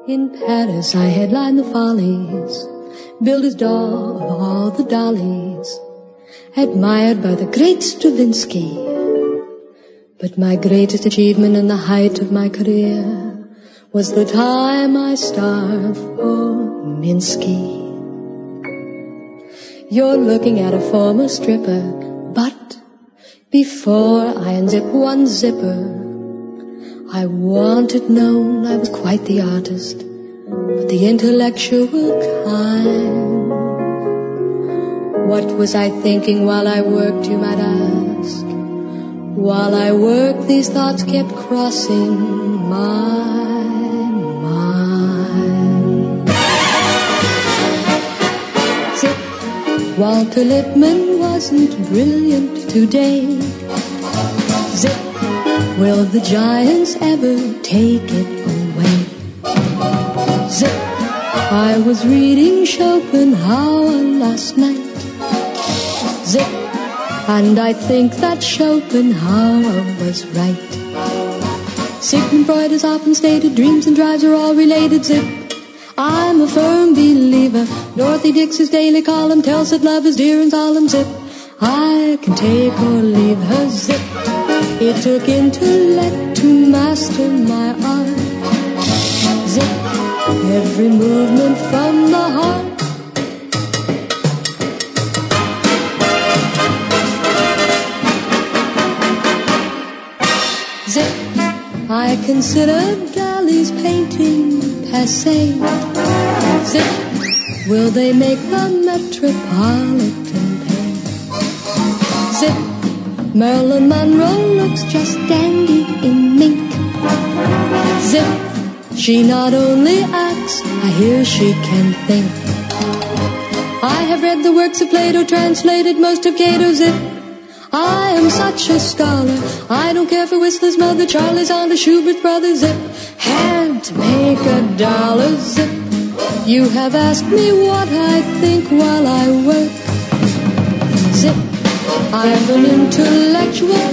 In Paris I headlined the Follies, billed as doll of all the dollies, admired by the great Stravinsky. But my greatest achievement and the height of my career was the time I starred for Minsky. You're looking at a former stripper, but before I unzip one zipper, I want it known I was quite the artist, but the intellectual kind. What was I thinking while I worked, you might ask? While I worked, these thoughts kept crossing my mind. Zip, Walter Lippmann wasn't brilliant today. Zip, will the giants ever take it away? Zip, I was reading Schopenhauer last night. Zip, and I think that Schopenhauer was right. Sigmund Freud has often stated dreams and drives are all related. Zip, I'm a firm believer. Dorothy Dix's daily column tells that love is dear and solemn. Zip, I can take or leave her. Zip, it took intellect to master my art. Zip, every movement from the heart. Zip, I consider Dali's painting passé. Zip, will they make the Metropolitan pay? Zip, Marilyn Monroe looks just dandy in mink. Zip, she not only acts, I hear she can think. I have read the works of Plato, translated most of Cato. Zip, I am such a scholar, I don't care for Whistler's mother, Charlie's aunt, or Schubert's brother. Zip, had to make $1. Zip, you have asked me what I think while I work. Zip, I'm an intellectual